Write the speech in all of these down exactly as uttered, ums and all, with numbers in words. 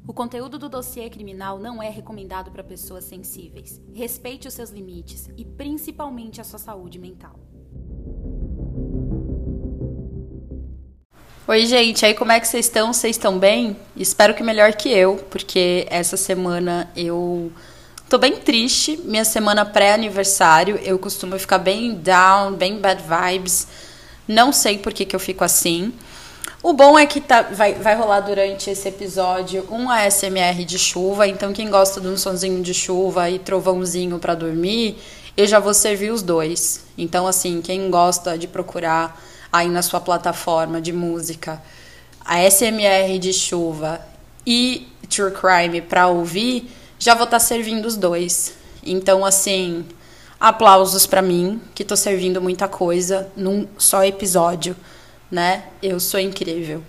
O conteúdo do dossiê criminal não é recomendado para pessoas sensíveis. Respeite os seus limites e principalmente a sua saúde mental. Oi, gente, aí como é que vocês estão? Vocês estão bem? Espero que melhor que eu, porque essa semana eu tô bem triste. Minha semana pré-aniversário, eu costumo ficar bem down, bem bad vibes. Não sei por que que eu fico assim. O bom é que tá, vai, vai rolar durante esse episódio um A S M R de chuva, então quem gosta de um sonzinho de chuva e trovãozinho pra dormir, eu já vou servir os dois. Então, assim, quem gosta de procurar aí na sua plataforma de música A S M R de chuva e True Crime pra ouvir, já vou estar servindo os dois. Então, assim, aplausos pra mim, que tô servindo muita coisa num só episódio. Né? Eu sou incrível.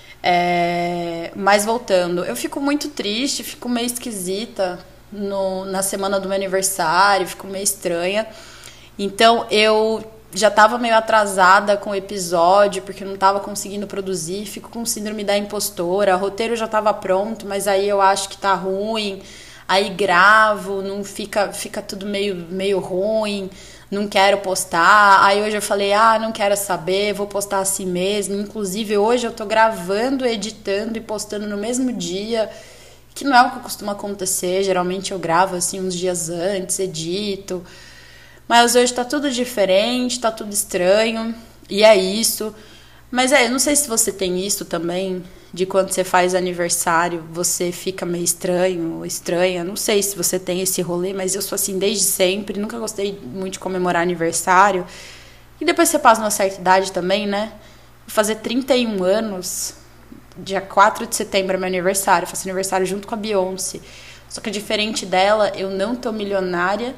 É... Mas voltando, eu fico muito triste, fico meio esquisita no... na semana do meu aniversário, fico meio estranha. Então eu já estava meio atrasada com o episódio, porque eu não estava conseguindo produzir, fico com síndrome da impostora, o roteiro já estava pronto, mas aí eu acho que tá ruim, aí gravo, não fica, fica tudo meio, meio ruim. Não quero postar, aí hoje eu falei, ah, não quero saber, vou postar assim mesmo. Inclusive hoje eu tô gravando, editando e postando no mesmo dia, que não é o que costuma acontecer, geralmente eu gravo assim uns dias antes, edito. Mas hoje tá tudo diferente, tá tudo estranho, e é isso. Mas é, eu não sei se você tem isso também, de quando você faz aniversário, você fica meio estranho ou estranha. Não sei se você tem esse rolê, mas eu sou assim desde sempre. Nunca gostei muito de comemorar aniversário. E depois você passa uma certa idade também, né? Vou fazer trinta e um anos, dia quatro de setembro é meu aniversário. Eu faço aniversário junto com a Beyoncé. Só que diferente dela, eu não tô milionária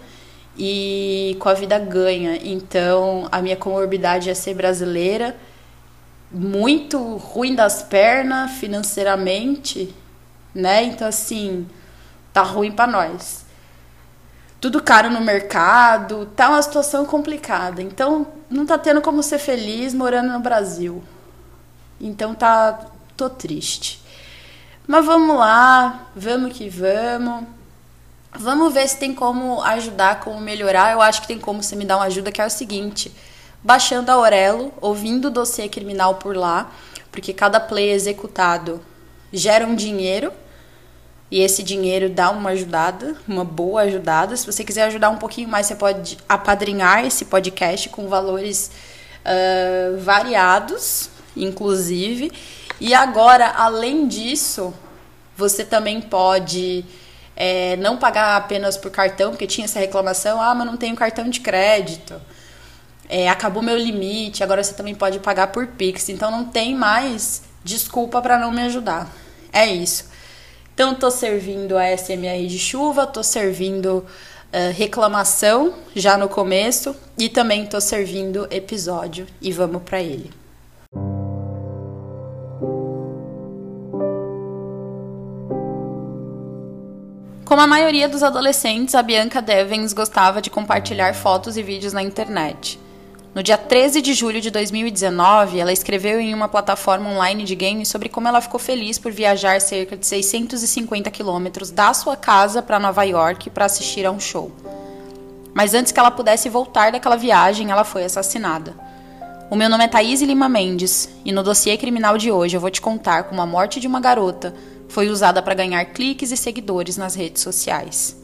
e com a vida ganha. Então, a minha comorbidade é ser brasileira, muito ruim das pernas financeiramente, né? Então, assim, tá ruim pra nós. Tudo caro no mercado, tá uma situação complicada. Então, não tá tendo como ser feliz morando no Brasil. Então, tá, tô triste. Mas vamos lá, vamos que vamos. Vamos ver se tem como ajudar, como melhorar. Eu acho que tem como você me dar uma ajuda, que é o seguinte: baixando a Aurelo, ouvindo o dossiê criminal por lá, porque cada play executado gera um dinheiro, e esse dinheiro dá uma ajudada, uma boa ajudada. Se você quiser ajudar um pouquinho mais, você pode apadrinhar esse podcast com valores uh, variados, inclusive. E agora, além disso, você também pode é, não pagar apenas por cartão, porque tinha essa reclamação, ah, mas não tenho cartão de crédito. É, acabou meu limite, agora você também pode pagar por Pix. Então não tem mais desculpa para não me ajudar. É isso. Então tô servindo a A S M R de chuva, tô servindo uh, reclamação já no começo e também tô servindo episódio. E vamos para ele. Como a maioria dos adolescentes, a Bianca Devens gostava de compartilhar fotos e vídeos na internet. No dia treze de julho de dois mil e dezenove, ela escreveu em uma plataforma online de games sobre como ela ficou feliz por viajar cerca de seiscentos e cinquenta quilômetros da sua casa para Nova York para assistir a um show. Mas antes que ela pudesse voltar daquela viagem, ela foi assassinada. O meu nome é Thaís Lima Mendes, e no dossiê criminal de hoje eu vou te contar como a morte de uma garota foi usada para ganhar cliques e seguidores nas redes sociais.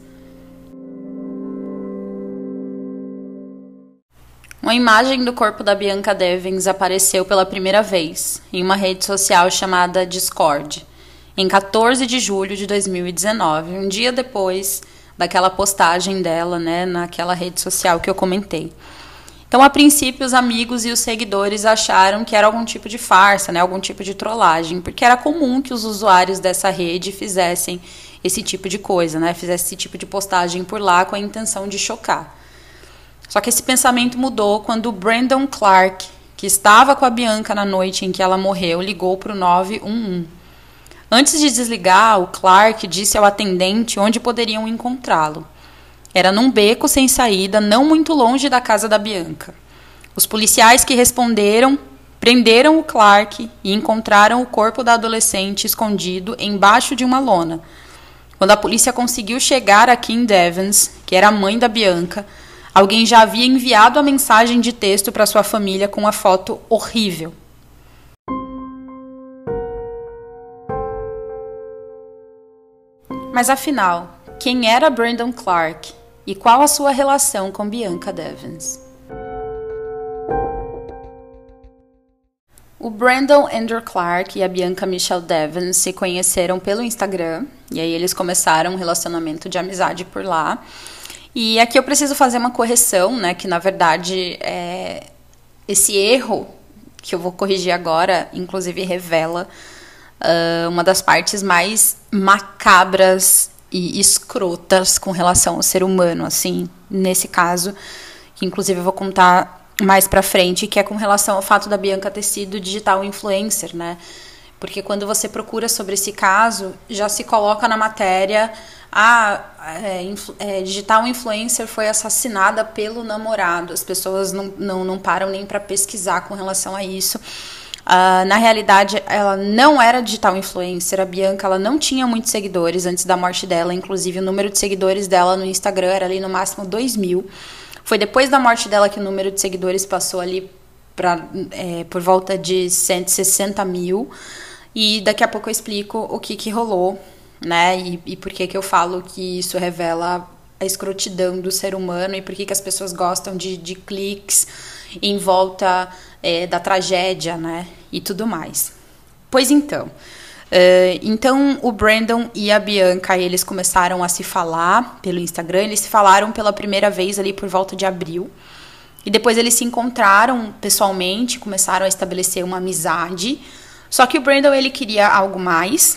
Uma imagem do corpo da Bianca Devens apareceu pela primeira vez em uma rede social chamada Discord, em quatorze de julho de dois mil e dezenove, um dia depois daquela postagem dela, né, naquela rede social que eu comentei. Então, a princípio, os amigos e os seguidores acharam que era algum tipo de farsa, né, algum tipo de trollagem, porque era comum que os usuários dessa rede fizessem esse tipo de coisa, né, fizessem esse tipo de postagem por lá com a intenção de chocar. Só que esse pensamento mudou quando o Brandon Clark, que estava com a Bianca na noite em que ela morreu, ligou para o nove um um. Antes de desligar, o Clark disse ao atendente onde poderiam encontrá-lo. Era num beco sem saída, não muito longe da casa da Bianca. Os policiais que responderam prenderam o Clark e encontraram o corpo da adolescente escondido embaixo de uma lona. Quando a polícia conseguiu chegar a Kim Devens, que era a mãe da Bianca, alguém já havia enviado a mensagem de texto para sua família com a foto horrível. Mas afinal, quem era Brandon Clark e qual a sua relação com Bianca Devens? O Brandon Andrew Clark e a Bianca Michelle Devens se conheceram pelo Instagram, e aí eles começaram um relacionamento de amizade por lá. E aqui eu preciso fazer uma correção, né, que na verdade é, esse erro que eu vou corrigir agora, inclusive revela uh, uma das partes mais macabras e escrotas com relação ao ser humano, assim, nesse caso, que inclusive eu vou contar mais pra frente, que é com relação ao fato da Bianca ter sido digital influencer, né? Porque quando você procura sobre esse caso, já se coloca na matéria, ah, é, influ, é, digital influencer foi assassinada pelo namorado. As pessoas não, não, não param nem para pesquisar com relação a isso. Uh, na realidade, ela não era digital influencer. A Bianca, ela não tinha muitos seguidores antes da morte dela. Inclusive, o número de seguidores dela no Instagram era ali no máximo dois mil. Foi depois da morte dela que o número de seguidores passou ali pra, é, por volta de cento e sessenta mil. E daqui a pouco eu explico o que, que rolou, né? E, e por que, que eu falo que isso revela a escrotidão do ser humano e por que, que as pessoas gostam de, de cliques em volta é, da tragédia, né? E tudo mais. Pois então... Uh, então, o Brandon e a Bianca, eles começaram a se falar pelo Instagram. Eles se falaram pela primeira vez ali por volta de abril. E depois eles se encontraram pessoalmente, começaram a estabelecer uma amizade. Só que o Brandon, ele queria algo mais.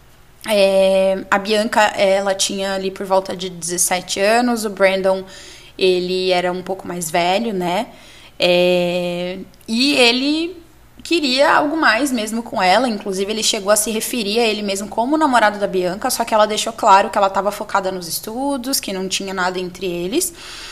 É, a Bianca, ela tinha ali por volta de dezessete anos. O Brandon, ele era um pouco mais velho, né? É, e ele... queria algo mais mesmo com ela, inclusive ele chegou a se referir a ele mesmo como o namorado da Bianca, só que ela deixou claro que ela estava focada nos estudos, que não tinha nada entre eles.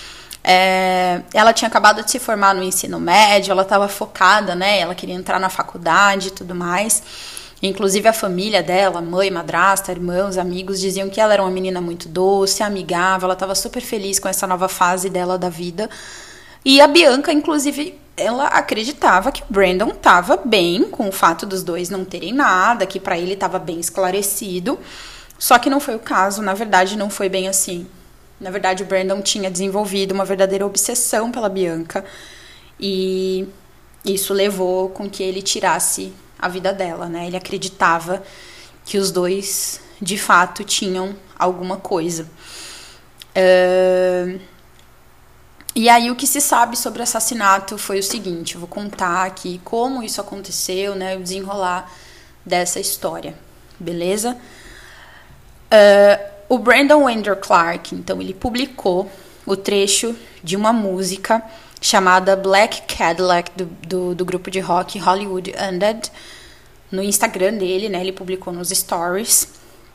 É, ela tinha acabado de se formar no ensino médio, ela estava focada, né? Ela queria entrar na faculdade e tudo mais. Inclusive a família dela, mãe, madrasta, irmãos, amigos, diziam que ela era uma menina muito doce, amigável, ela estava super feliz com essa nova fase dela da vida. E a Bianca, inclusive, ela acreditava que o Brandon estava bem com o fato dos dois não terem nada, que para ele estava bem esclarecido. Só que não foi o caso, na verdade não foi bem assim. Na verdade o Brandon tinha desenvolvido uma verdadeira obsessão pela Bianca e isso levou com que ele tirasse a vida dela, né? Ele acreditava que os dois, de fato, tinham alguma coisa. Uh... E aí o que se sabe sobre o assassinato foi o seguinte, eu vou contar aqui como isso aconteceu, né, o desenrolar dessa história, beleza? Uh, o Brandon Andrew Clark, então, ele publicou o trecho de uma música chamada Black Cadillac, do, do, do grupo de rock Hollywood Undead, no Instagram dele, né, ele publicou nos stories,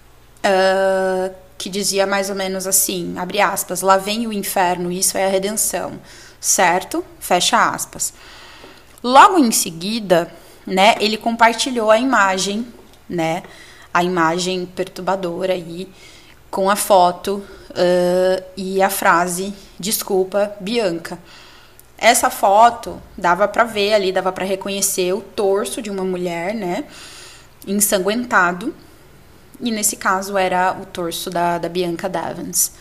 uh, que dizia mais ou menos assim, abre aspas, lá vem o inferno, isso é a redenção, certo? Fecha aspas. Logo em seguida, né, ele compartilhou a imagem, né, a imagem perturbadora aí, com a foto uh, e a frase, desculpa, Bianca. Essa foto dava pra ver ali, dava pra reconhecer o torso de uma mulher, né, ensanguentado. E nesse caso era o torso da, da Bianca Devens.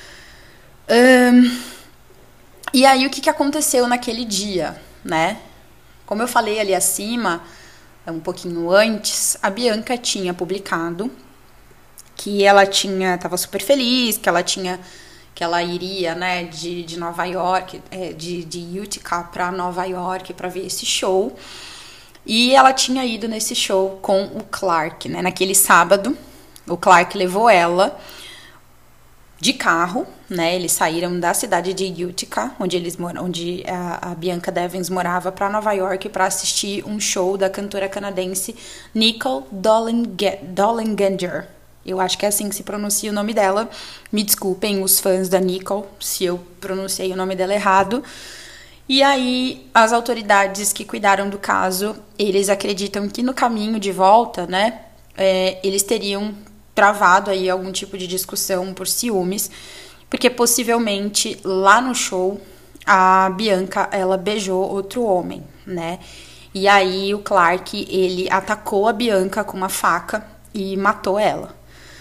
Um, e aí o que, que aconteceu naquele dia, né? Como eu falei ali acima, um pouquinho antes, a Bianca tinha publicado que ela tinha, estava super feliz, que ela tinha, que ela iria, né, de, de Nova York, é, de, de Utica para Nova York para ver esse show. E ela tinha ido nesse show com o Clark, né? Naquele sábado, o Clark levou ela de carro, né? Eles saíram da cidade de Utica, onde eles moram, onde a, a Bianca Devens morava, para Nova York para assistir um show da cantora canadense Nicole Dollinger. Eu acho que é assim que se pronuncia o nome dela. Me desculpem os fãs da Nicole se eu pronunciei o nome dela errado. E aí, as autoridades que cuidaram do caso, eles acreditam que no caminho de volta, né, é, eles teriam travado aí algum tipo de discussão por ciúmes, porque possivelmente lá no show a Bianca, ela beijou outro homem, né? E aí o Clark, ele atacou a Bianca com uma faca e matou ela.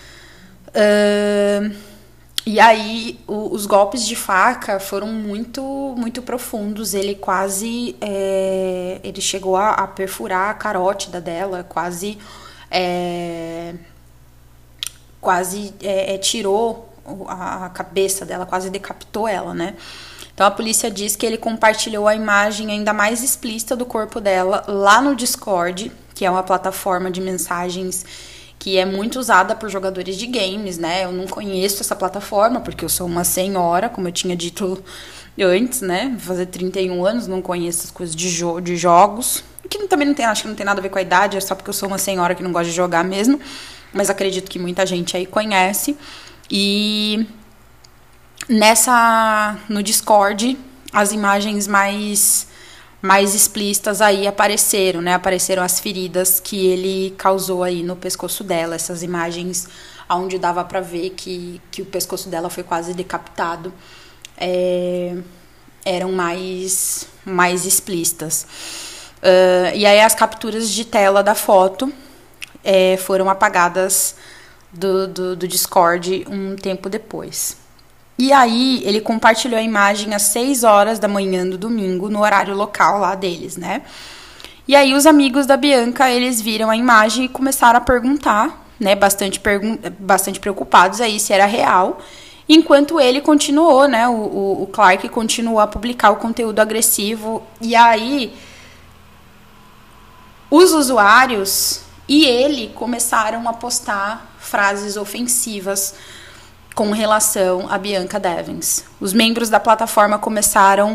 Uh, e aí o, os golpes de faca foram muito, muito profundos. Ele quase, é, ele chegou a, a perfurar a carótida dela, quase, é, quase é, é, tirou a, a cabeça dela, quase decapitou ela, né? Então a polícia diz que ele compartilhou a imagem ainda mais explícita do corpo dela lá no Discord, que é uma plataforma de mensagens que é muito usada por jogadores de games, né? Eu não conheço essa plataforma porque eu sou uma senhora, como eu tinha dito antes, né? Vou fazer trinta e um anos, não conheço as coisas de, jo- de jogos. Que também não tem, acho que não tem nada a ver com a idade, é só porque eu sou uma senhora que não gosta de jogar mesmo. Mas acredito que muita gente aí conhece. E nessa, no Discord, as imagens mais, mais explícitas aí apareceram, né? Apareceram as feridas que ele causou aí no pescoço dela. Essas imagens onde dava pra ver que, que o pescoço dela foi quase decapitado, é, eram mais, mais explícitas. Uh, e aí as capturas de tela da foto é, foram apagadas do, do, do Discord um tempo depois. E aí ele compartilhou a imagem às seis horas da manhã do domingo, no horário local lá deles, né? E aí os amigos da Bianca, eles viram a imagem e começaram a perguntar, né? Bastante, pergun- bastante preocupados aí se era real. Enquanto ele continuou, né? O, o, o Clark continuou a publicar o conteúdo agressivo. E aí os usuários e ele começaram a postar frases ofensivas com relação a Bianca Devins. Os membros da plataforma começaram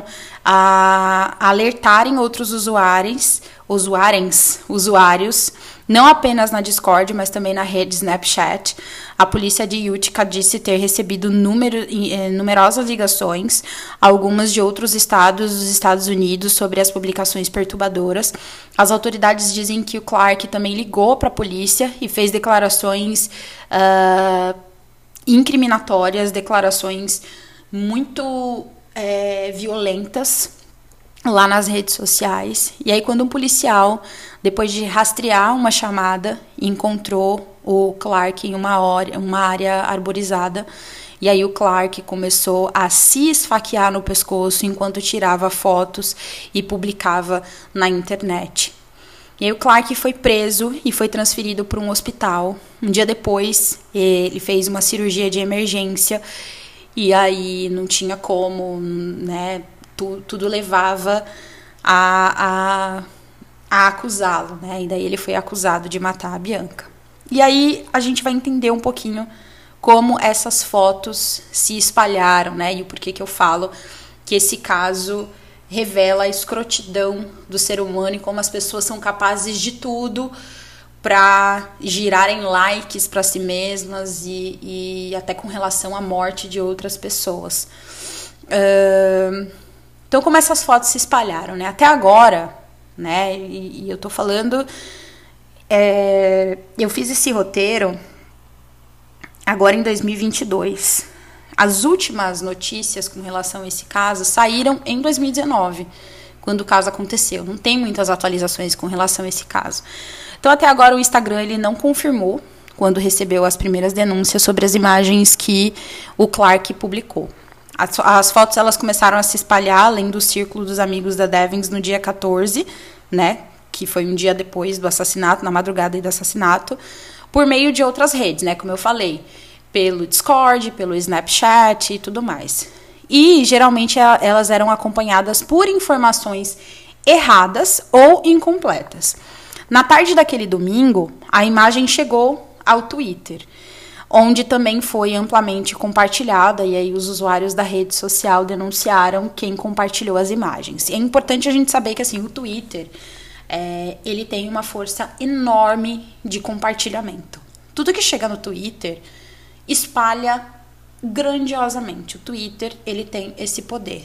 a alertarem outros usuários, usuários, usuários, não apenas na Discord, mas também na rede Snapchat. A polícia de Utica disse ter recebido número, numerosas ligações, algumas de outros estados dos Estados Unidos, sobre as publicações perturbadoras. As autoridades dizem que o Clark também ligou para a polícia e fez declarações Uh, incriminatórias, declarações muito é, violentas lá nas redes sociais. E aí quando um policial, depois de rastrear uma chamada, encontrou o Clark em uma, hora, uma área arborizada, e aí o Clark começou a se esfaquear no pescoço enquanto tirava fotos e publicava na internet. E aí o Clark foi preso e foi transferido para um hospital. Um dia depois, ele fez uma cirurgia de emergência e aí não tinha como, né? Tu, tudo levava a, a, a acusá-lo, né? E daí ele foi acusado de matar a Bianca. E aí a gente vai entender um pouquinho como essas fotos se espalharam, né? E o porquê que eu falo que esse caso revela a escrotidão do ser humano e como as pessoas são capazes de tudo para girarem likes para si mesmas e, e até com relação à morte de outras pessoas. Uh, então, como essas fotos se espalharam, né? Até agora, né? E, e eu tô falando, é, eu fiz esse roteiro agora em dois mil e vinte e dois. As últimas notícias com relação a esse caso saíram em dois mil e dezenove, quando o caso aconteceu. Não tem muitas atualizações com relação a esse caso. Então, até agora, o Instagram ele não confirmou quando recebeu as primeiras denúncias sobre as imagens que o Clark publicou. As, as fotos elas começaram a se espalhar além do círculo dos amigos da Devins no dia quatorze, né, que foi um dia depois do assassinato, na madrugada do assassinato, por meio de outras redes, né, como eu falei, pelo Discord, pelo Snapchat e tudo mais. E, geralmente, elas eram acompanhadas por informações erradas ou incompletas. Na tarde daquele domingo, a imagem chegou ao Twitter, onde também foi amplamente compartilhada, e aí os usuários da rede social denunciaram quem compartilhou as imagens. E é importante a gente saber que, assim, o Twitter, é, ele tem uma força enorme de compartilhamento. Tudo que chega no Twitter espalha grandiosamente. O Twitter, ele tem esse poder,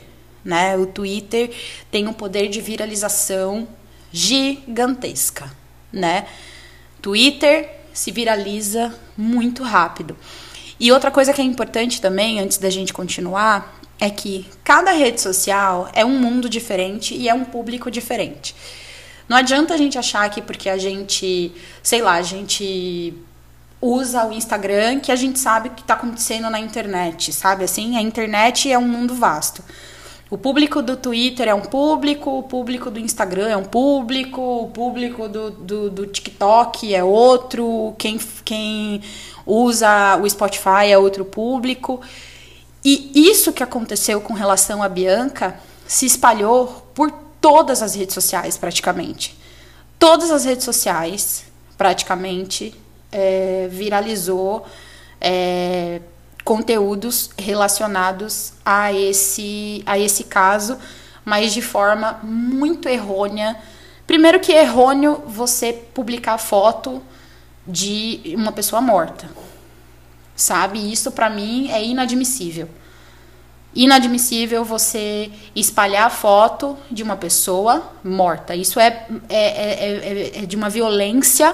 né? O Twitter tem um poder de viralização gigantesca, né? Twitter se viraliza muito rápido. E outra coisa que é importante também, antes da gente continuar, é que cada rede social é um mundo diferente e é um público diferente. Não adianta a gente achar que porque a gente, sei lá, a gente usa o Instagram que a gente sabe o que está acontecendo na internet, sabe? Assim, a internet é um mundo vasto. O público do Twitter é um público, o público do Instagram é um público, o público do, do, do TikTok é outro, quem, quem usa o Spotify é outro público. E isso que aconteceu com relação a Bianca se espalhou por todas as redes sociais, praticamente. Todas as redes sociais, praticamente, é, viralizou é, conteúdos relacionados a esse, a esse caso, mas de forma muito errônea. Primeiro que é errôneo você publicar foto de uma pessoa morta, sabe? Isso, pra mim, é inadmissível. Inadmissível você espalhar foto de uma pessoa morta. Isso é, é, é, é de uma violência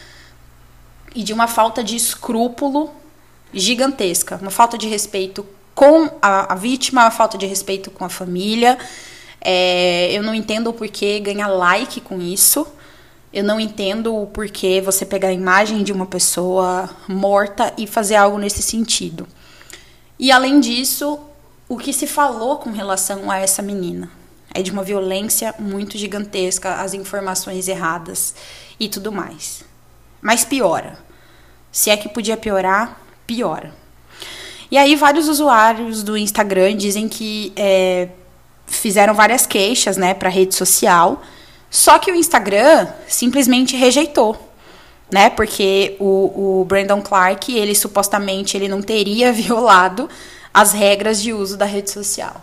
e de uma falta de escrúpulo gigantesca. Uma falta de respeito com a, a vítima, uma falta de respeito com a família. É, eu não entendo o porquê ganhar like com isso. Eu não entendo o porquê você pegar a imagem de uma pessoa morta e fazer algo nesse sentido. E, além disso, o que se falou com relação a essa menina é de uma violência muito gigantesca, as informações erradas e tudo mais. Mas piora. Se é que podia piorar, piora. E aí vários usuários do Instagram dizem que é, fizeram várias queixas, né, para a rede social, só que o Instagram simplesmente rejeitou, né, porque o, o Brandon Clark, ele supostamente ele não teria violado as regras de uso da rede social.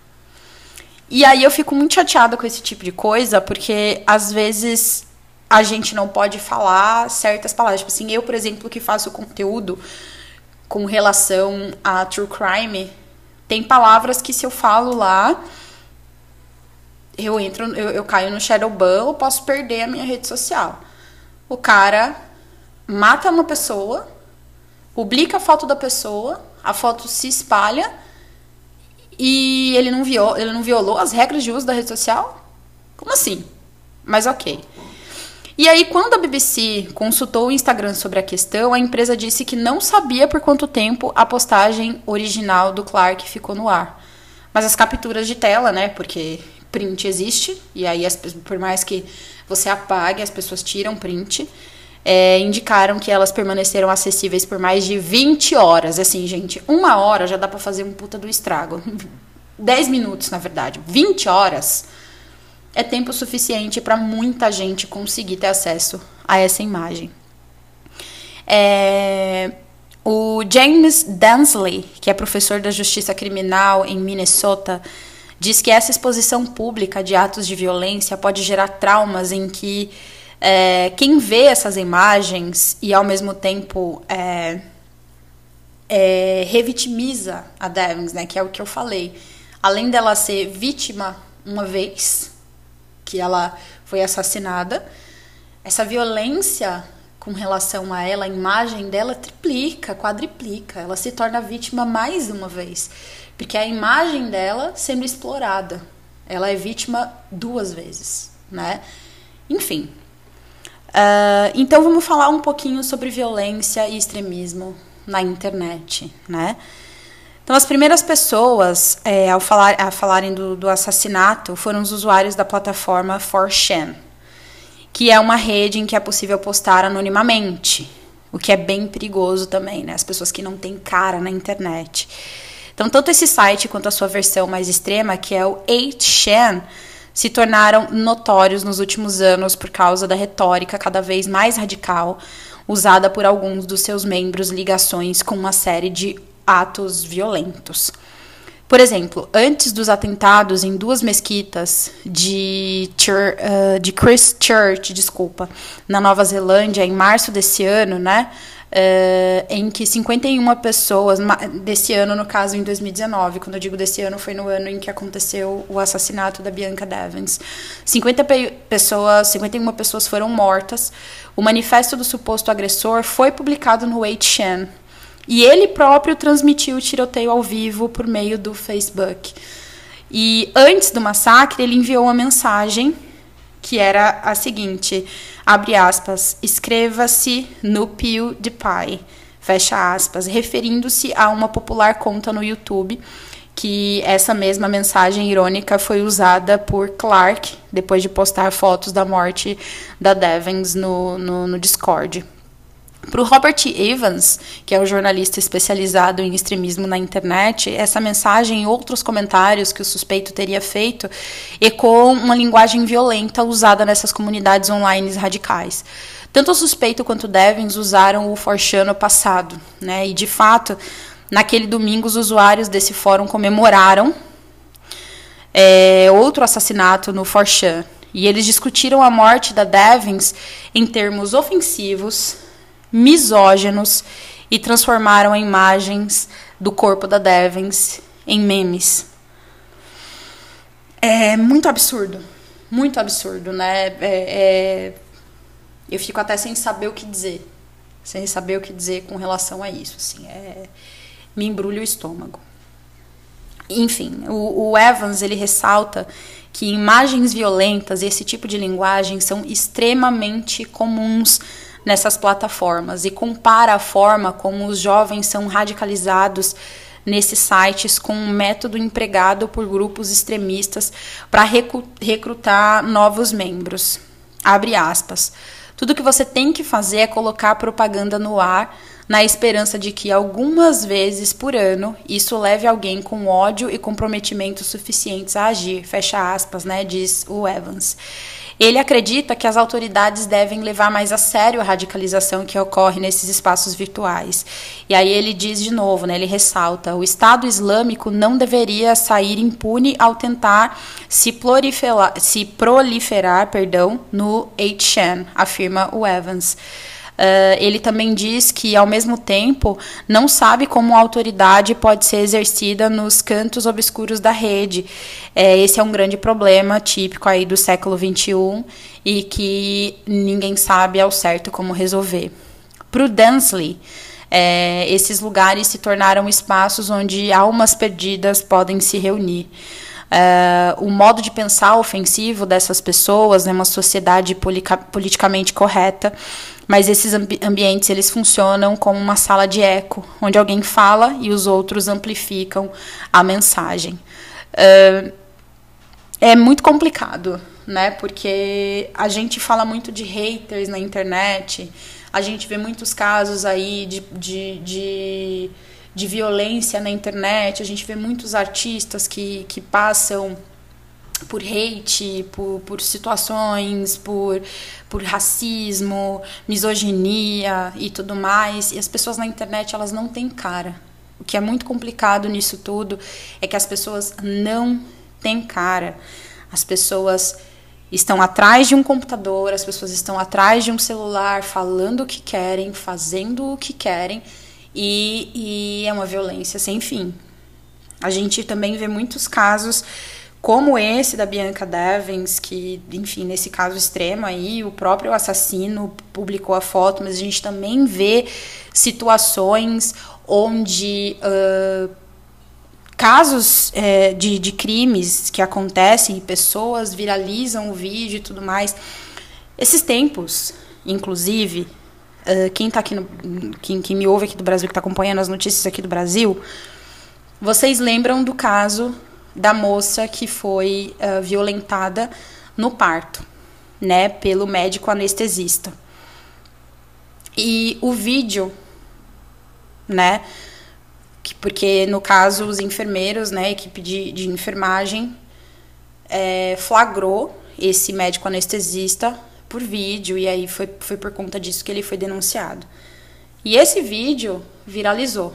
E aí eu fico muito chateada com esse tipo de coisa, porque às vezes a gente não pode falar certas palavras. Tipo assim, eu, por exemplo, que faço conteúdo com relação a true crime, tem palavras que se eu falo lá, eu entro, eu, eu caio no shadow ban, eu posso perder a minha rede social. O cara mata uma pessoa, publica a foto da pessoa, a foto se espalha e ele não, viol, ele não violou as regras de uso da rede social? Como assim? Mas ok. E aí, quando a B B C consultou o Instagram sobre a questão, a empresa disse que não sabia por quanto tempo a postagem original do Clark ficou no ar. Mas as capturas de tela, né, porque print existe, e aí, as, por mais que você apague, as pessoas tiram print, é, indicaram que elas permaneceram acessíveis por mais de vinte horas. Assim, gente, uma hora já dá pra fazer um puta do estrago. dez minutos, na verdade. vinte horas é tempo suficiente para muita gente conseguir ter acesso a essa imagem. É, o James Dansley, que é professor da Justiça Criminal em Minnesota, diz que essa exposição pública de atos de violência pode gerar traumas em que é, quem vê essas imagens e, ao mesmo tempo, é, é, revitimiza a Devins, né, que é o que eu falei. Além dela ser vítima uma vez que ela foi assassinada, essa violência com relação a ela, a imagem dela triplica, quadriplica, ela se torna vítima mais uma vez, porque a imagem dela sendo explorada, ela é vítima duas vezes, né? Enfim, uh, então vamos falar um pouquinho sobre violência e extremismo na internet, né? Então, as primeiras pessoas é, ao falar, a falarem do, do assassinato foram os usuários da plataforma four chan, que é uma rede em que é possível postar anonimamente, o que é bem perigoso também, né? As pessoas que não têm cara na internet. Então, tanto esse site quanto a sua versão mais extrema, que é o eight chan, se tornaram notórios nos últimos anos por causa da retórica cada vez mais radical usada por alguns dos seus membros, ligações com uma série de atos violentos. Por exemplo, antes dos atentados em duas mesquitas de, uh, de Christchurch, desculpa, na Nova Zelândia, em março desse ano, né, Uh, em que cinquenta e uma pessoas, desse ano, no caso, em dois mil e dezenove, quando eu digo desse ano, foi no ano em que aconteceu o assassinato da Bianca Devins. cinquenta pessoas, cinquenta e uma pessoas foram mortas. O manifesto do suposto agressor foi publicado no eight chan. E ele próprio transmitiu o tiroteio ao vivo por meio do Facebook. E antes do massacre, ele enviou uma mensagem que era a seguinte, abre aspas, inscreva-se no PewDiePie, fecha aspas, referindo-se a uma popular conta no YouTube, que essa mesma mensagem irônica foi usada por Clark, depois de postar fotos da morte da Devins no, no, no Discord. Para o Robert Evans, que é o jornalista especializado em extremismo na internet, essa mensagem e outros comentários que o suspeito teria feito ecoam uma linguagem violenta usada nessas comunidades online radicais. Tanto o suspeito quanto Devins usaram o four chan no passado, né? E, de fato, naquele domingo, os usuários desse fórum comemoraram é, outro assassinato no four chan. E eles discutiram a morte da Devins em termos ofensivos, misóginos, e transformaram imagens do corpo da Devins em memes. É muito absurdo, muito absurdo, né? É, é, eu fico até sem saber o que dizer, sem saber o que dizer com relação a isso, assim, é, me embrulha o estômago. Enfim, o, o Evans, ele ressalta que imagens violentas e esse tipo de linguagem são extremamente comuns nessas plataformas e compara a forma como os jovens são radicalizados nesses sites com um método empregado por grupos extremistas para recrutar novos membros. Abre aspas. Tudo que você tem que fazer é colocar propaganda no ar na esperança de que algumas vezes por ano isso leve alguém com ódio e comprometimento suficientes a agir, fecha aspas, né, diz o Evans. Ele acredita que as autoridades devem levar mais a sério a radicalização que ocorre nesses espaços virtuais. E aí ele diz de novo, né, ele ressalta, o Estado Islâmico não deveria sair impune ao tentar se proliferar, se proliferar perdão, no eight chan, afirma o Evans. Uh, ele também diz que, ao mesmo tempo, não sabe como a autoridade pode ser exercida nos cantos obscuros da rede. É, esse é um grande problema típico aí do século vinte e um e que ninguém sabe ao certo como resolver. Para o Dansley, é, esses lugares se tornaram espaços onde almas perdidas podem se reunir. Uh, o modo de pensar ofensivo dessas pessoas é uma sociedade polica- politicamente correta, mas esses ambi- ambientes eles funcionam como uma sala de eco, onde alguém fala e os outros amplificam a mensagem. Uh, é muito complicado, né? Porque a gente fala muito de haters na internet, a gente vê muitos casos aí de... de, de de violência na internet, a gente vê muitos artistas que, que passam por hate, por, por situações, por, por racismo, misoginia e tudo mais, e as pessoas na internet elas não têm cara. O que é muito complicado nisso tudo é que as pessoas não têm cara. As pessoas estão atrás de um computador, as pessoas estão atrás de um celular, falando o que querem, fazendo o que querem, E, e é uma violência sem fim. A gente também vê muitos casos como esse da Bianca Devins, que, enfim, nesse caso extremo aí, o próprio assassino publicou a foto, mas a gente também vê situações onde uh, casos é, de, de crimes que acontecem, pessoas viralizam o vídeo e tudo mais. Esses tempos, inclusive... Uh, quem tá aqui no, quem, quem me ouve aqui do Brasil, que está acompanhando as notícias aqui do Brasil, vocês lembram do caso da moça que foi uh, violentada no parto, né, pelo médico anestesista. E o vídeo, né, que, porque no caso os enfermeiros, né, a equipe de, de enfermagem é, flagrou esse médico anestesista por vídeo, e aí foi, foi por conta disso que ele foi denunciado. E esse vídeo viralizou.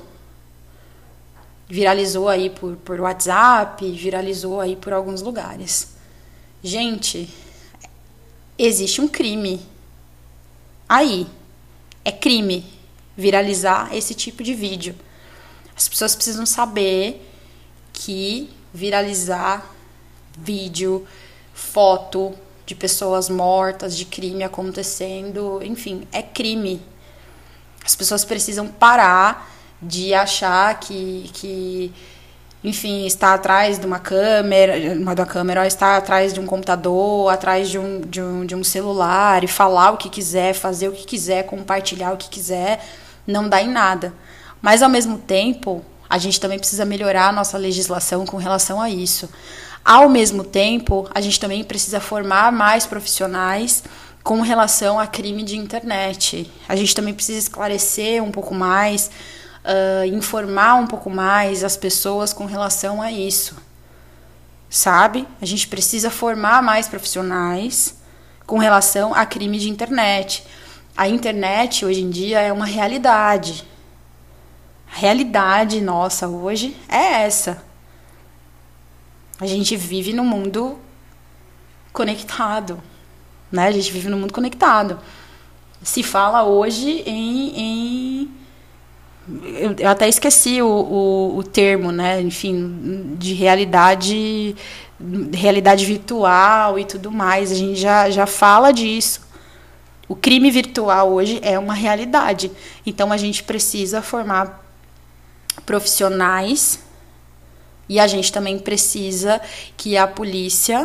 Viralizou aí por, por WhatsApp, viralizou aí por alguns lugares. Gente, existe um crime aí. É crime. viralizar esse tipo de vídeo. As pessoas precisam saber que viralizar vídeo, foto de pessoas mortas, de crime acontecendo, enfim, é crime. As pessoas precisam parar de achar que, que enfim, está atrás de uma câmera, uma da câmera, está atrás de um computador, atrás de um, de, um, de um celular e falar o que quiser, fazer o que quiser, compartilhar o que quiser, não dá em nada. Mas, ao mesmo tempo, a gente também precisa melhorar a nossa legislação com relação a isso. Ao mesmo tempo, a gente também precisa formar mais profissionais com relação a crime de internet. A gente também precisa esclarecer um pouco mais, uh, informar um pouco mais as pessoas com relação a isso. Sabe? A gente precisa formar mais profissionais com relação a crime de internet. A internet, hoje em dia, é uma realidade. A realidade nossa hoje é essa. A gente vive num mundo conectado, né? A gente vive num mundo conectado. Se fala hoje em... em eu, eu até esqueci o, o, o termo, né? Enfim, de realidade, realidade virtual e tudo mais. A gente já, já fala disso. O crime virtual hoje é uma realidade. Então, a gente precisa formar profissionais e a gente também precisa que a polícia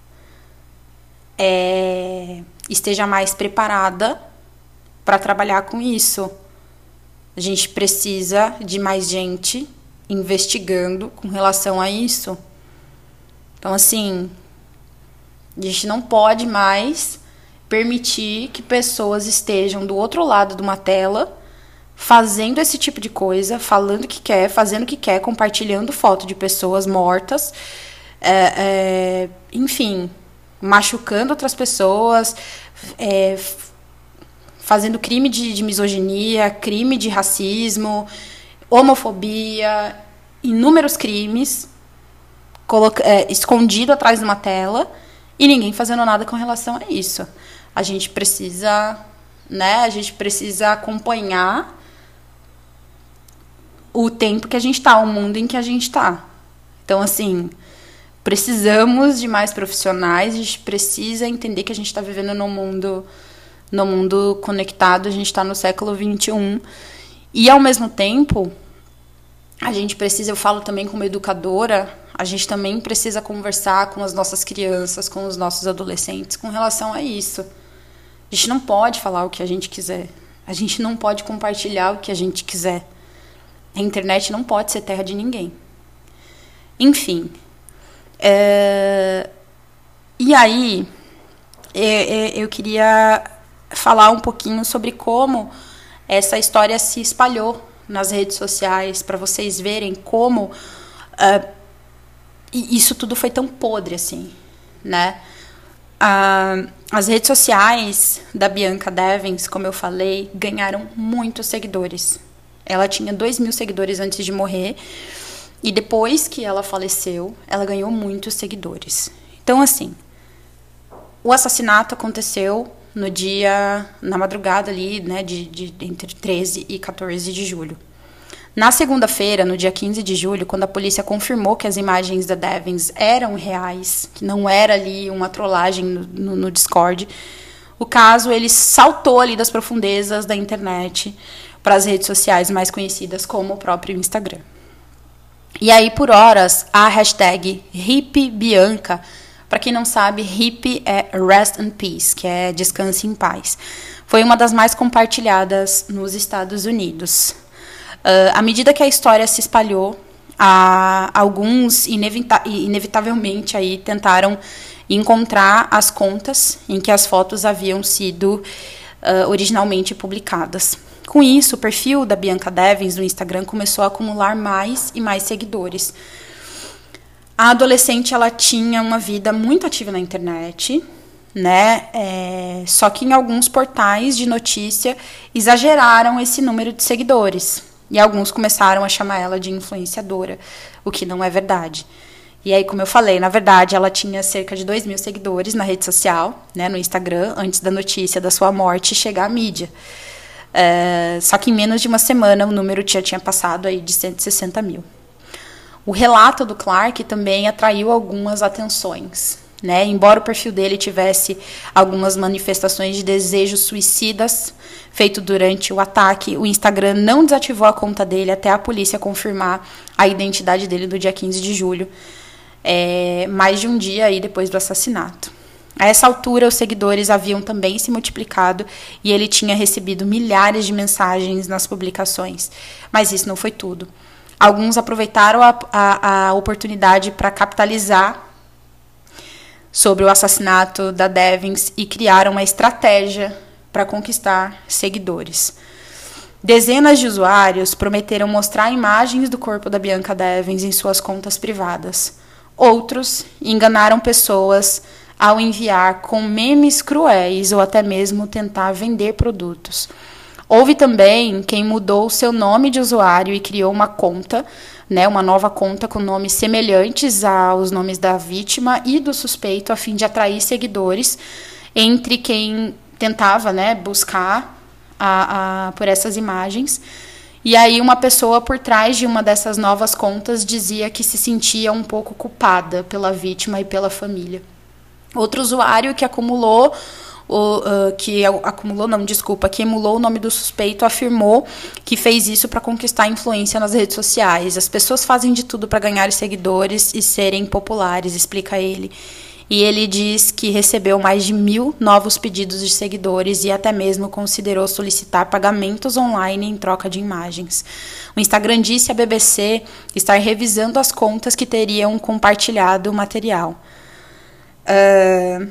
é, esteja mais preparada para trabalhar com isso. A gente precisa de mais gente investigando com relação a isso. Então, assim, a gente não pode mais permitir que pessoas estejam do outro lado de uma tela fazendo esse tipo de coisa, falando o que quer, fazendo o que quer, compartilhando foto de pessoas mortas, é, é, enfim, machucando outras pessoas, é, fazendo crime de, de misoginia, crime de racismo, homofobia, inúmeros crimes, coloca, é, escondido atrás de uma tela e ninguém fazendo nada com relação a isso. A gente precisa, né, a gente precisa acompanhar o tempo que a gente está, o mundo em que a gente está. Então, assim, precisamos de mais profissionais, a gente precisa entender que a gente está vivendo num mundo, num mundo conectado, a gente está no século vinte e um. E, ao mesmo tempo, a gente precisa, eu falo também como educadora, a gente também precisa conversar com as nossas crianças, com os nossos adolescentes, com relação a isso. A gente não pode falar o que a gente quiser. A gente não pode compartilhar o que a gente quiser. A internet não pode ser terra de ninguém. Enfim. É... E aí, eu queria falar um pouquinho sobre como essa história se espalhou nas redes sociais, para vocês verem como uh, isso tudo foi tão podre assim, né? Uh, as redes sociais da Bianca Devins, como eu falei, ganharam muitos seguidores. Ela tinha dois mil seguidores antes de morrer. E depois que ela faleceu, ela ganhou muitos seguidores. Então, assim, o assassinato aconteceu no dia, na madrugada ali, né, de, de, entre treze e quatorze de julho. Na segunda-feira, no dia quinze de julho, quando a polícia confirmou que as imagens da Devins eram reais, que não era ali uma trollagem no, no, no Discord, o caso ele saltou ali das profundezas da internet para as redes sociais mais conhecidas como o próprio Instagram. E aí, por horas, a hashtag HippieBianca, para quem não sabe, hippie é Rest in Peace, que é descanse em paz, foi uma das mais compartilhadas nos Estados Unidos. Uh, à medida que a história se espalhou, a, alguns inevita- inevitavelmente aí tentaram encontrar as contas em que as fotos haviam sido uh, originalmente publicadas. Com isso, o perfil da Bianca Devins no Instagram começou a acumular mais e mais seguidores. A adolescente ela tinha uma vida muito ativa na internet, né? É, só que em alguns portais de notícia exageraram esse número de seguidores. E alguns começaram a chamar ela de influenciadora, o que não é verdade. E aí, como eu falei, na verdade, ela tinha cerca de dois mil seguidores na rede social, né, no Instagram, antes da notícia da sua morte chegar à mídia. É, só que em menos de uma semana o número já tinha passado aí de cento e sessenta mil. O relato do Clark também atraiu algumas atenções, né? Embora o perfil dele tivesse algumas manifestações de desejos suicidas feito durante o ataque, o Instagram não desativou a conta dele até a polícia confirmar a identidade dele no dia quinze de julho, é, mais de um dia aí depois do assassinato. A essa altura, os seguidores haviam também se multiplicado e ele tinha recebido milhares de mensagens nas publicações. Mas isso não foi tudo. Alguns aproveitaram a, a, a oportunidade para capitalizar sobre o assassinato da Devins e criaram uma estratégia para conquistar seguidores. Dezenas de usuários prometeram mostrar imagens do corpo da Bianca Devins em suas contas privadas. Outros enganaram pessoas ao enviar com memes cruéis ou até mesmo tentar vender produtos. Houve também quem mudou seu nome de usuário e criou uma conta, né, uma nova conta com nomes semelhantes aos nomes da vítima e do suspeito, a fim de atrair seguidores entre quem tentava, né, buscar a, a, por essas imagens. E aí uma pessoa por trás de uma dessas novas contas dizia que se sentia um pouco culpada pela vítima e pela família. Outro usuário que acumulou O, uh, que acumulou, não, desculpa, que emulou o nome do suspeito, afirmou que fez isso para conquistar influência nas redes sociais. As pessoas fazem de tudo para ganhar seguidores e serem populares, explica ele. E ele diz que recebeu mais de mil novos pedidos de seguidores e até mesmo considerou solicitar pagamentos online em troca de imagens. O Instagram disse à B B C estar revisando as contas que teriam compartilhado o material. Uh,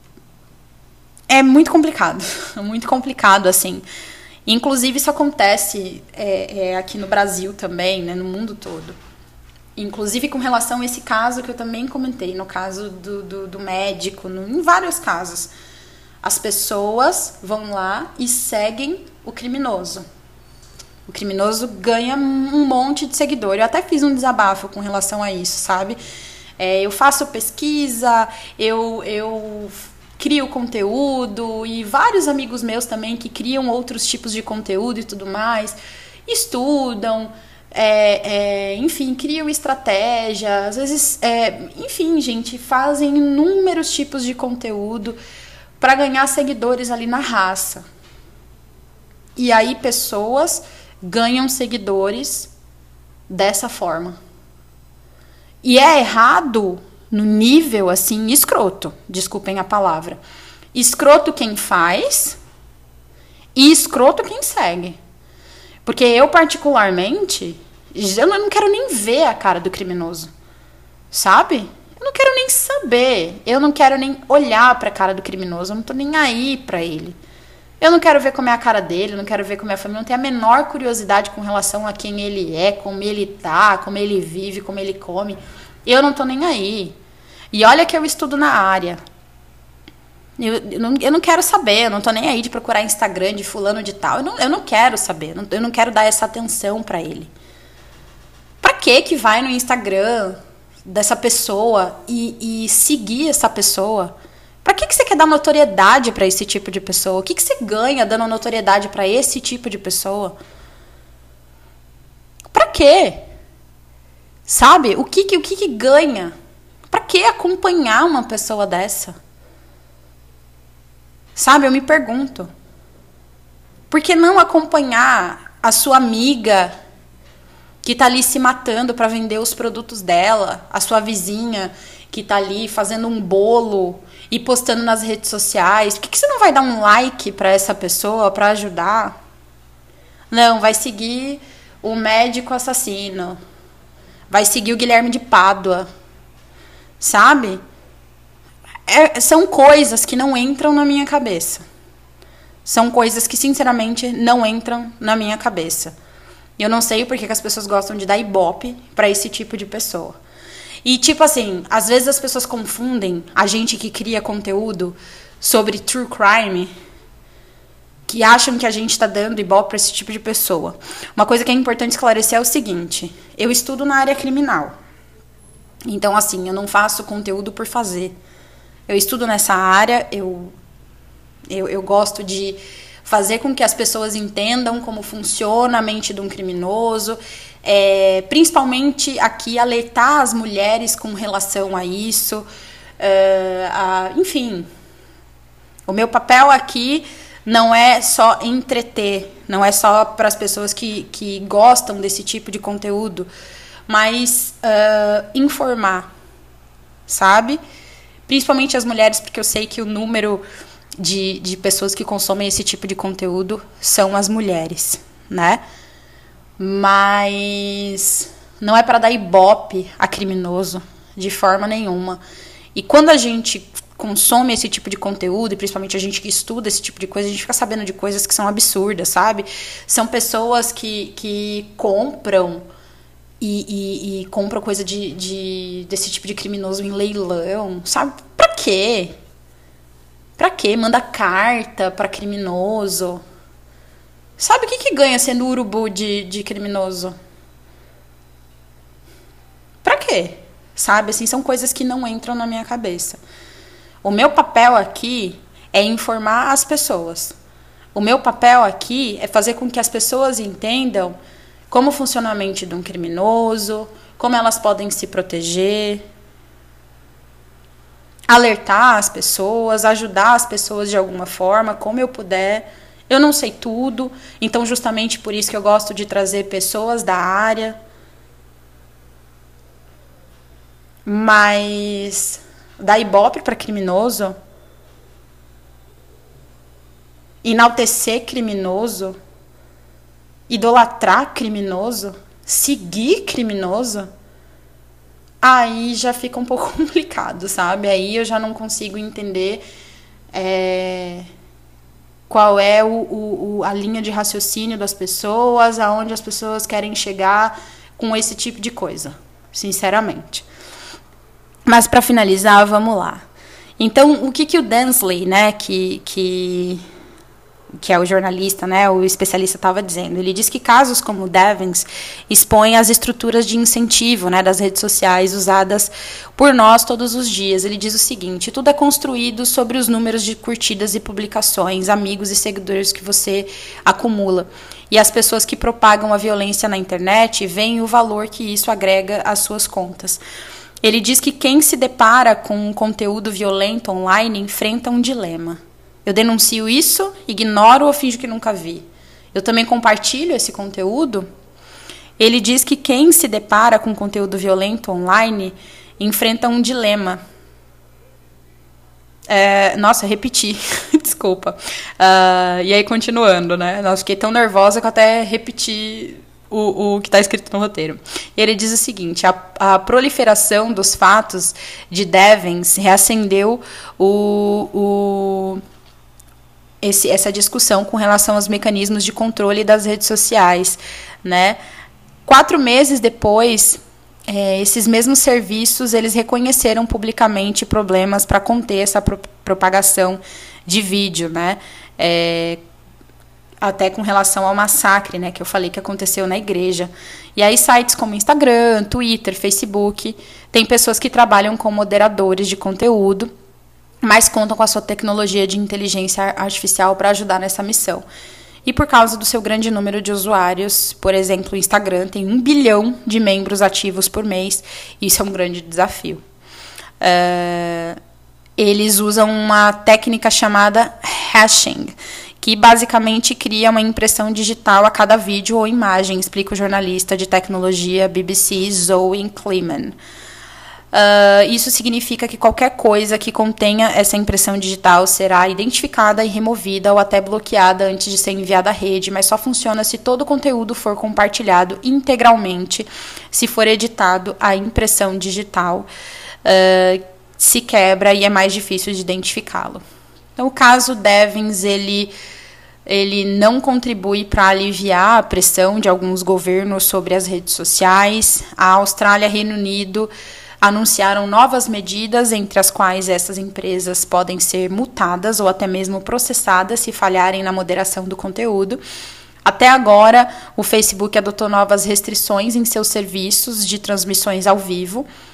É muito complicado, muito complicado, assim. Inclusive, isso acontece é, é, aqui no Brasil também, né, no mundo todo. Inclusive, com relação a esse caso que eu também comentei, no caso do, do, do médico, no, em vários casos. As pessoas vão lá e seguem o criminoso. O criminoso ganha um monte de seguidor. Eu até fiz um desabafo com relação a isso, sabe? É, eu faço pesquisa, eu... eu crio conteúdo e vários amigos meus também que criam outros tipos de conteúdo e tudo mais, estudam, é, é, enfim, criam estratégia, às vezes, é, enfim, gente, fazem inúmeros tipos de conteúdo para ganhar seguidores ali na raça. E aí pessoas ganham seguidores dessa forma. E é errado no nível, assim, escroto. Desculpem a palavra. Escroto quem faz e escroto quem segue. Porque eu, particularmente, eu não quero nem ver a cara do criminoso. Sabe? Eu não quero nem saber. Eu não quero nem olhar pra cara do criminoso. Eu não tô nem aí pra ele. Eu não quero ver como é a cara dele, eu não quero ver como é a família. Eu não tenho a menor curiosidade com relação a quem ele é, como ele tá, como ele vive, como ele come. Eu não tô nem aí. E olha que eu estudo na área. Eu, eu, não, eu não quero saber, eu não tô nem aí de procurar Instagram de fulano de tal. Eu não, eu não quero saber, eu não, eu não quero dar essa atenção pra ele. Pra que que vai no Instagram dessa pessoa e, e seguir essa pessoa? Pra que que você quer dar notoriedade pra esse tipo de pessoa? O que que você ganha dando notoriedade pra esse tipo de pessoa? Pra quê? Sabe? O que que, o que, que ganha? Pra que acompanhar uma pessoa dessa? Sabe, eu me pergunto. Por que não acompanhar a sua amiga que tá ali se matando pra vender os produtos dela? A sua vizinha que tá ali fazendo um bolo e postando nas redes sociais? Por que, que você não vai dar um like pra essa pessoa pra ajudar? Não, vai seguir o médico assassino. Vai seguir o Guilherme de Pádua. Sabe? É, são coisas que não entram na minha cabeça. São coisas que, sinceramente, não entram na minha cabeça. Eu não sei porque que as pessoas gostam de dar ibope pra esse tipo de pessoa. E, tipo assim, às vezes as pessoas confundem a gente que cria conteúdo sobre true crime, que acham que a gente tá dando ibope pra esse tipo de pessoa. Uma coisa que é importante esclarecer é o seguinte: eu estudo na área criminal. Então, assim, eu não faço conteúdo por fazer. Eu estudo nessa área, eu, eu, eu gosto de fazer com que as pessoas entendam como funciona a mente de um criminoso, é, principalmente aqui alertar as mulheres com relação a isso, é, a, enfim, o meu papel aqui não é só entreter, não é só para as pessoas que, que gostam desse tipo de conteúdo, mas uh, informar, sabe? Principalmente as mulheres, porque eu sei que o número de, de pessoas que consomem esse tipo de conteúdo são as mulheres, né? Mas não é para dar ibope a criminoso, de forma nenhuma. E quando a gente consome esse tipo de conteúdo, e principalmente a gente que estuda esse tipo de coisa, a gente fica sabendo de coisas que são absurdas, sabe? São pessoas que, que compram e, e, e compram coisa de, de, desse tipo de criminoso em leilão, sabe? Pra quê? Pra quê? Manda carta pra criminoso. Sabe o que, que ganha sendo urubu de, de criminoso? Pra quê? Sabe? Assim, são coisas que não entram na minha cabeça. O meu papel aqui é informar as pessoas. O meu papel aqui é fazer com que as pessoas entendam como funciona a mente de um criminoso, como elas podem se proteger, alertar as pessoas, ajudar as pessoas de alguma forma, como eu puder. Eu não sei tudo, então justamente por isso que eu gosto de trazer pessoas da área. Mas dar ibope para criminoso, enaltecer criminoso, idolatrar criminoso, seguir criminoso, aí já fica um pouco complicado, sabe? Aí eu já não consigo entender é, qual é o, o, a linha de raciocínio das pessoas, aonde as pessoas querem chegar com esse tipo de coisa, sinceramente. Mas para finalizar, vamos lá. Então, o que, que o Dansley, né, que, que, que é o jornalista, né, o especialista estava dizendo? Ele diz que casos como o Devins expõem as estruturas de incentivo, né, das redes sociais usadas por nós todos os dias. Ele diz o seguinte: tudo é construído sobre os números de curtidas e publicações, amigos e seguidores que você acumula. E as pessoas que propagam a violência na internet veem o valor que isso agrega às suas contas. Ele diz que quem se depara com um conteúdo violento online enfrenta um dilema. Eu denuncio isso, ignoro ou finjo que nunca vi. Eu também compartilho esse conteúdo. Ele diz que quem se depara com conteúdo violento online enfrenta um dilema. É, nossa, repeti. Desculpa. Uh, e aí, continuando, né? Nossa, fiquei tão nervosa que eu até repeti O, o que está escrito no roteiro. Ele diz o seguinte: a, a proliferação dos fatos de Devins reacendeu o, o, esse, essa discussão com relação aos mecanismos de controle das redes sociais, né? Quatro meses depois, é, esses mesmos serviços eles reconheceram publicamente problemas para conter essa pro, propagação de vídeo, né? É, até com relação ao massacre, né, que eu falei que aconteceu na igreja. E aí sites como Instagram, Twitter, Facebook, tem pessoas que trabalham como moderadores de conteúdo, mas contam com a sua tecnologia de inteligência artificial para ajudar nessa missão. E por causa do seu grande número de usuários, por exemplo, o Instagram tem um bilhão de membros ativos por mês, e isso é um grande desafio. Uh, eles usam uma técnica chamada hashing, que basicamente cria uma impressão digital a cada vídeo ou imagem, explica o jornalista de tecnologia B B C Zoe Kleeman. Uh, isso significa que qualquer coisa que contenha essa impressão digital será identificada e removida ou até bloqueada antes de ser enviada à rede, mas só funciona se todo o conteúdo for compartilhado integralmente. Se for editado, a impressão digital uh, se quebra e é mais difícil de identificá-lo. Então, o caso Devins, ele, ele não contribui para aliviar a pressão de alguns governos sobre as redes sociais. A Austrália e o Reino Unido anunciaram novas medidas, entre as quais essas empresas podem ser multadas ou até mesmo processadas se falharem na moderação do conteúdo. Até agora, o Facebook adotou novas restrições em seus serviços de transmissões ao vivo.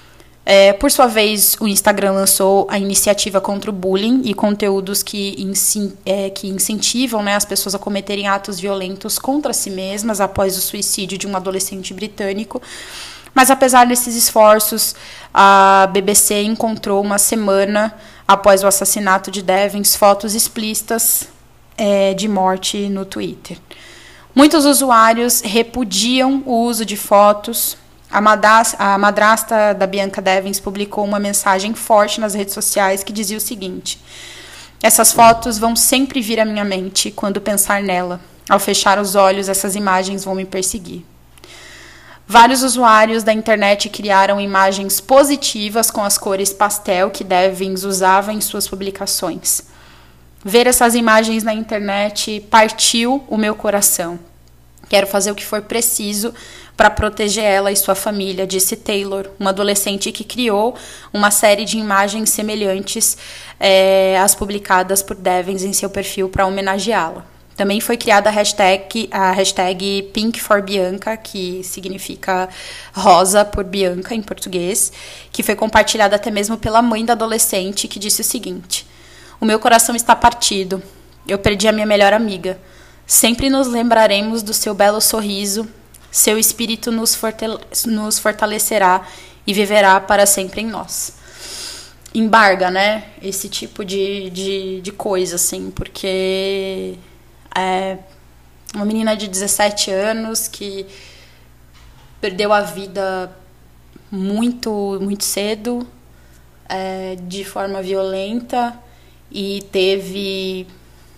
É, por sua vez, o Instagram lançou a iniciativa contra o bullying e conteúdos que, inci- é, que incentivam, né, as pessoas a cometerem atos violentos contra si mesmas após o suicídio de um adolescente britânico. Mas, apesar desses esforços, a B B C encontrou uma semana após o assassinato de Devins fotos explícitas é, de morte no Twitter. Muitos usuários repudiam o uso de fotos. A madrasta, a madrasta da Bianca Devins publicou uma mensagem forte nas redes sociais que dizia o seguinte: essas fotos vão sempre vir à minha mente quando pensar nela. Ao fechar os olhos, essas imagens vão me perseguir. Vários usuários da internet criaram imagens positivas com as cores pastel que Devins usava em suas publicações. Ver essas imagens na internet partiu o meu coração. Quero fazer o que for preciso para proteger ela e sua família, disse Taylor, uma adolescente que criou uma série de imagens semelhantes é, às publicadas por Devins em seu perfil para homenageá-la. Também foi criada a hashtag, a hashtag Pink for Bianca, que significa rosa por Bianca em português, que foi compartilhada até mesmo pela mãe da adolescente, que disse o seguinte: o meu coração está partido. Eu perdi a minha melhor amiga. Sempre nos lembraremos do seu belo sorriso. Seu espírito nos, fortale- nos fortalecerá e viverá para sempre em nós. Embarga, né? Esse tipo de, de, de coisa, assim, porque é uma menina de dezessete anos que perdeu a vida muito, muito cedo, é, de forma violenta, e teve,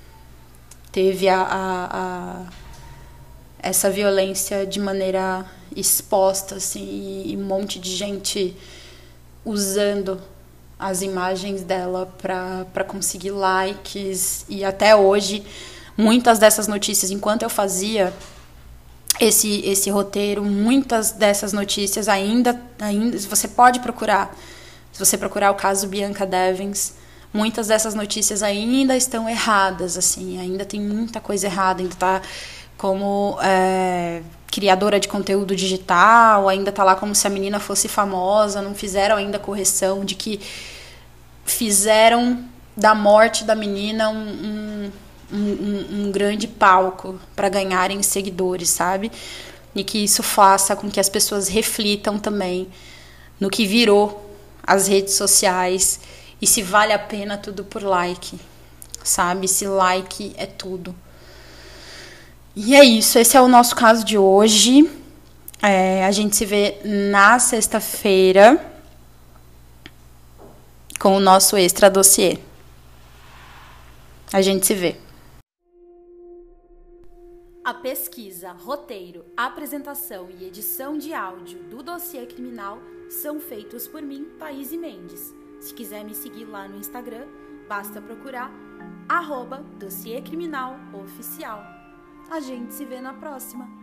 teve a, a, a essa violência de maneira exposta, assim, e um monte de gente usando as imagens dela para conseguir likes. E até hoje, muitas dessas notícias, enquanto eu fazia esse, esse roteiro, muitas dessas notícias ainda, ainda, você pode procurar, se você procurar o caso Bianca Devins, muitas dessas notícias ainda estão erradas, assim, ainda tem muita coisa errada, ainda está como é, criadora de conteúdo digital, ainda tá lá como se a menina fosse famosa, não fizeram ainda a correção de que fizeram da morte da menina um, um, um, um grande palco para ganharem seguidores, sabe? E que isso faça com que as pessoas reflitam também no que virou as redes sociais e se vale a pena tudo por like, sabe? Se like é tudo. E é isso, esse é o nosso caso de hoje. É, a gente se vê na sexta-feira com o nosso extra dossiê. A gente se vê. A pesquisa, roteiro, apresentação e edição de áudio do dossiê criminal são feitos por mim, Thaís Mendes. Se quiser me seguir lá no Instagram, basta procurar arroba dossiê criminal oficial. A gente se vê na próxima.